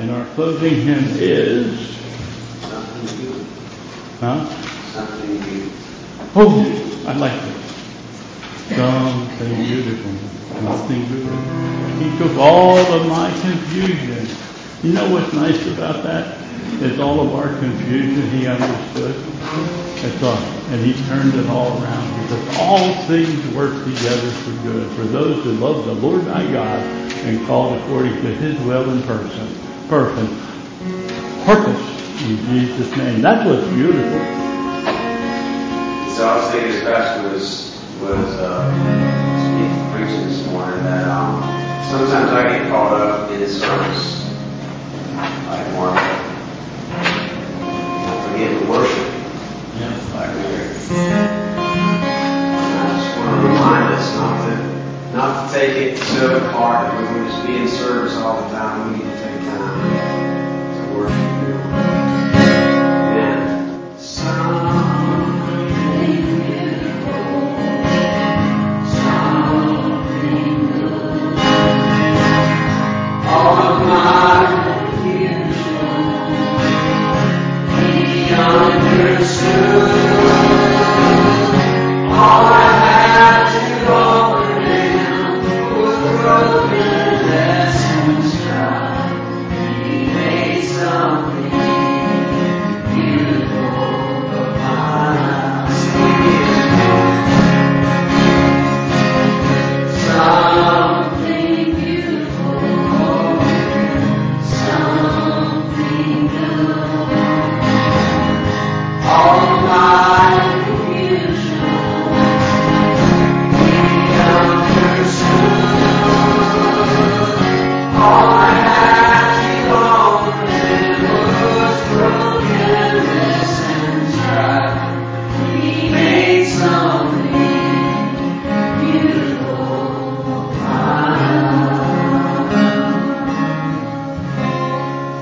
And our closing hymn is... Something good. Huh? Something good. Oh, I like it. Something beautiful. Something good. He took all of my confusion. You know what's nice about that? It's all of our confusion he understood. That's all. And he turned it all around. Because all things work together for good. For those who love the Lord thy God and called according to his will and purpose. In Jesus' name. That's what's beautiful. So I was thinking as Pastor was preaching this morning that sometimes I get caught up in service, like Martha. I forget the worship. Yeah. Like Mary.